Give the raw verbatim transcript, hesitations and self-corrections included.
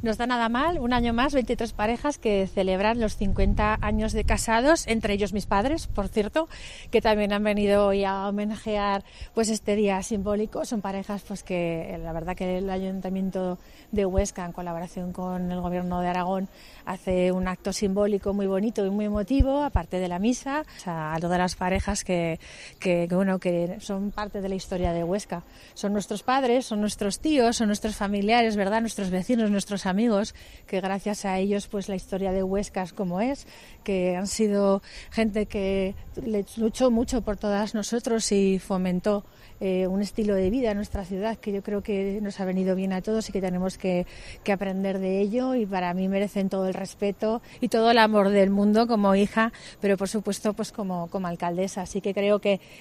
No está nada mal, un año más, veintitrés parejas que celebran los cincuenta años de casados, entre ellos mis padres, por cierto, que también han venido hoy a homenajear pues este día simbólico. Son parejas pues que la verdad que el Ayuntamiento de Huesca, en colaboración con el Gobierno de Aragón, hace un acto simbólico muy bonito y muy emotivo, aparte de la misa, o sea, a todas las parejas que, que, que, bueno, que son parte de la historia de Huesca. Son nuestros padres, son nuestros tíos, son nuestros familiares, ¿verdad? Nuestros vecinos, nuestros amigos, que gracias a ellos pues la historia de Huesca es como es, que han sido gente que luchó mucho por todas nosotros y fomentó eh, un estilo de vida en nuestra ciudad que yo creo que nos ha venido bien a todos y que tenemos que, que aprender de ello, y para mí merecen todo el respeto y todo el amor del mundo como hija, pero por supuesto pues como, como alcaldesa. Así que creo que